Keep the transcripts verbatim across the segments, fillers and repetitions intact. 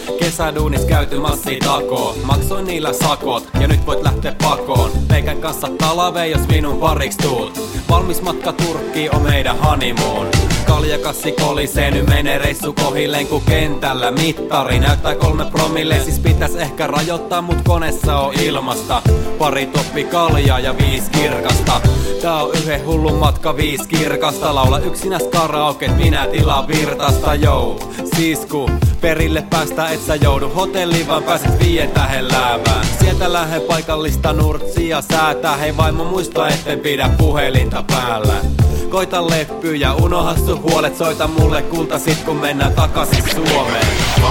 Kesäduunis käyty massi takoo. Maksoin niillä sakot ja nyt voit lähteä pakoon. Meikän kanssa talavee jos minun pariksi tuut. Valmis matka Turkkiin on meidän honeymoon. Kaljakassi kolisee, nyt menee reissu kohilleen ku kentällä mittari näyttää kolme promille, siis pitäis ehkä rajoittaa mut konessa on ilmasta. Pari toppi kaljaa ja viis kirkasta. Tää on yhden hullun matka viis kirkasta. Laula yksinäs karaoket, minä tilaan virtasta, jou. Siis ku perille päästä et sä joudu hotelliin, vaan pääset viien tähen läävään. Sieltä lähde paikallista nurtsia säätää. Hei vaimo muista etten pidä puhelinta päällä. Koita leppyjä, unoha sun huolet, soita mulle kulta sit kun mennään takasin Suomeen.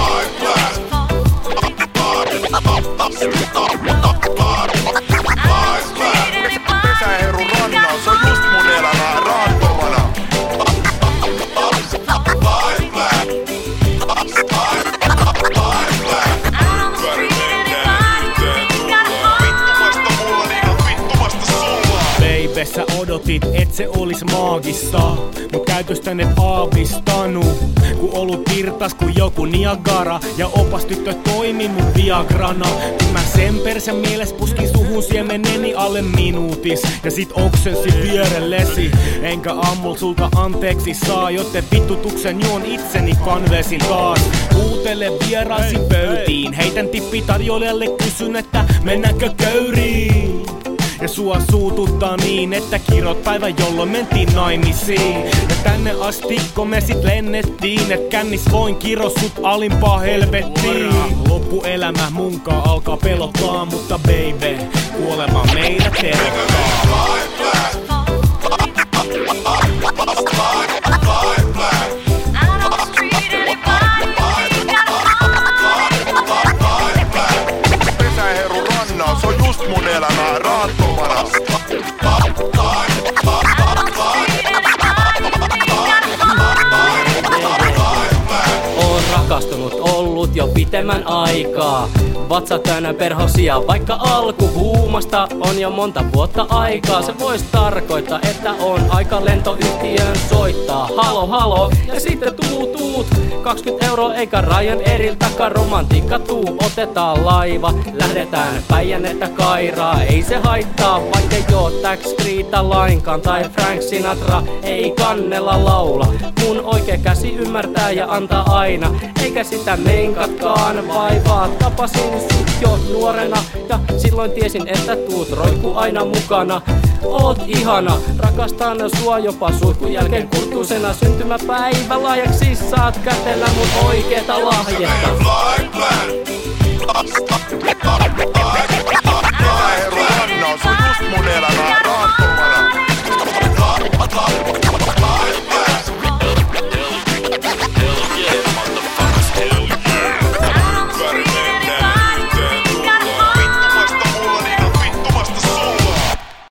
Pesäheru rannalla, se on just mun elämää rahattomana. Baby, sä odotit, et se olis maagista, mut käytöstän et aavistanu. Ku ollut virtas ku joku Niagara ja opas tyttö toimi mun viagrana. Kun mä sen persän mieles puskin suhun siemeneni alle minuutis ja sit oksensi vierellesi. Enkä ammul sulta anteeksi saa, joten vittutuksen juon itseni kanvesin taas. Kuutele vieraisin pöytiin, heitän tippi tarjoilijalle, kysyn että mennäänkö köyriin. Ja sua suututtaa niin, että kirot päivä jolloin mentiin naimisiin. Ja tänne asti kun me sit lennettiin, et kännis voin kiro sut alimpaa helvettiin. Loppuelämä munkaan alkaa pelottaa, mutta baby, kuolema meitä terottaa. Pesäheru rannalla, se on just mun elämää rahattomana. Oon rakastunut ollut jo pitemmän aikaa. Vatsa täynnä perhosia, vaikka alku huumasta on jo monta vuotta aikaa. Se vois tarkoittaa, että on aika lentoyhtiön soittaa. Halo halo, ja sitten tuu tuut. kaksikymmentä euroa eikä rajan eriltäkään romantiikka tuu. Otetaan laiva, lähdetään Päijänettä Kairaa. Ei se haittaa, vaikka joo Tax Freeta lainkaan. Tai Frank Sinatra ei kannella laula. Mun oikea käsi ymmärtää ja antaa aina. Eikä sitä menkatkaan vaivaa. Tapasin sut jo nuorena ja silloin tiesin, että tuut roikku aina mukana. Oot ihana, rakastan sua jopa suihkun jälkeen kurttuisena. Syntymäpäivä lahjaksi saat kätellä mun oikeeta lahjetta.